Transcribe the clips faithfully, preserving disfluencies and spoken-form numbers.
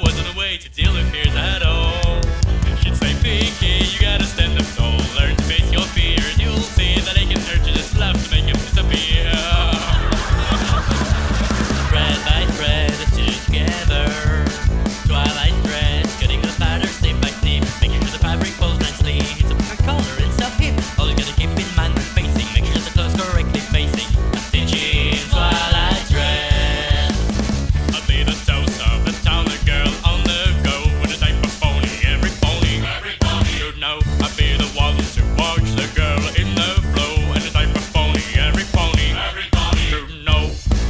wasn't a way to deal with fears at all. She'd say, Pinky, you gotta stand up tall, learn to face your fears. You'll see that they can hurt you just love to make them disappear. Thread by thread, stitched together. Twilight thread, cutting the pattern step by step, making sure the fabric folds nicely. It's a perfect color and stuff hip. All you gotta keep in mind when facing, make sure the clothes correctly facing. A stitching twilight thread. I'll be the toast of the town, the girl on the go with a type of phony, every phony. Every phony. You know, I'll be the one to watch the girl in the flow and the type of phony, every phony. Every phony. You know.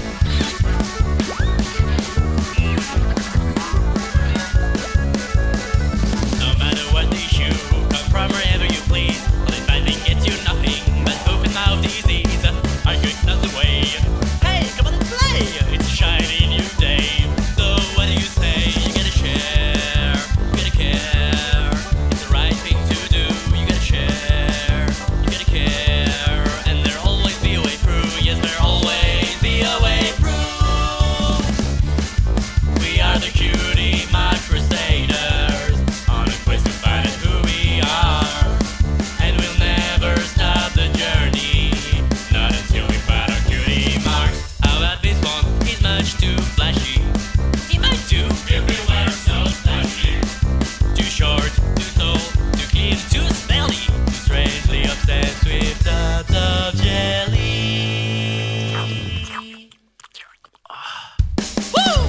No matter what issue, come from wherever you please. All this finding gets you nothing but open mouth disease. Arguing's not the way. Hey, come on and play! It's a shiny new day. So what do you say? You gotta share, you gotta care. It's the right thing to do. You gotta share, you gotta care. And there'll always be a way through. Yes, there'll always be a way through. We are the cutie mark crusaders on a quest to find out who we are. And we'll never stop the journey, not until we find our cutie marks. How about this one? He's much too flashy. He might do everywhere so flashy. Too short, too tall, too clean, too smelly, too strangely obsessed with tubs of jelly. Woo!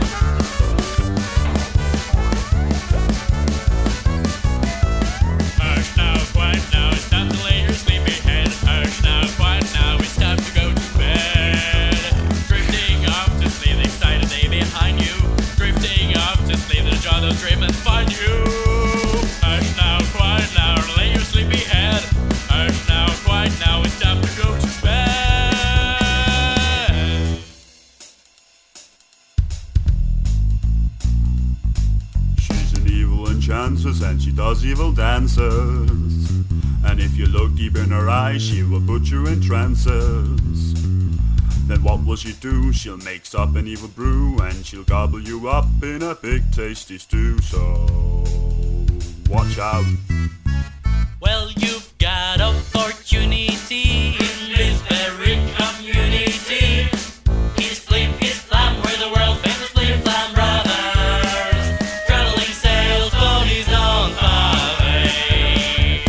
Hush now, quiet now, it's time to lay your sleepy head. Hush now, quiet now, it's time to go to bed. Drifting off to sleep, the excited day behind you. Drifting off to sleep, the jaw will dream and find you. Hush now, quiet now, lay your sleepy head. Hush now, quiet now, it's time to go to bed. She's an evil enchantress and she does evil dances. And if you look deep in her eyes, she will put you in trances. Then what will she do? She'll mix up an evil brew and she'll gobble you up in a big tasty stew. So watch out. Well, you've got opportunity in this very community. He's Flip, he's Flam, we're the world famous Flip Flam brothers. Traveling sales ponies on Pave.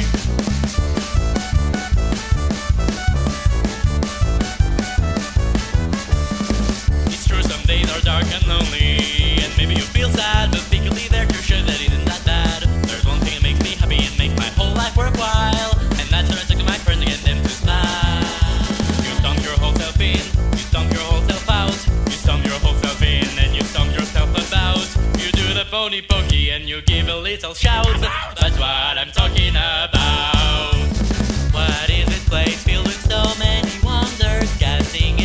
It's true, some days are dark and lonely, and maybe you feel sad, but secretly they're to show that it isn't that bad. There's one thing that makes me happy and makes my whole life worthwhile, and that's when I talk to my friends and get them to smile. You stomp your whole self in, you stomp your whole self out, you stomp your whole self in, and you stomp yourself about. You do the pony pokey and you give a little shout. That's what I'm talking about. What is this place filled with so many wonders, casting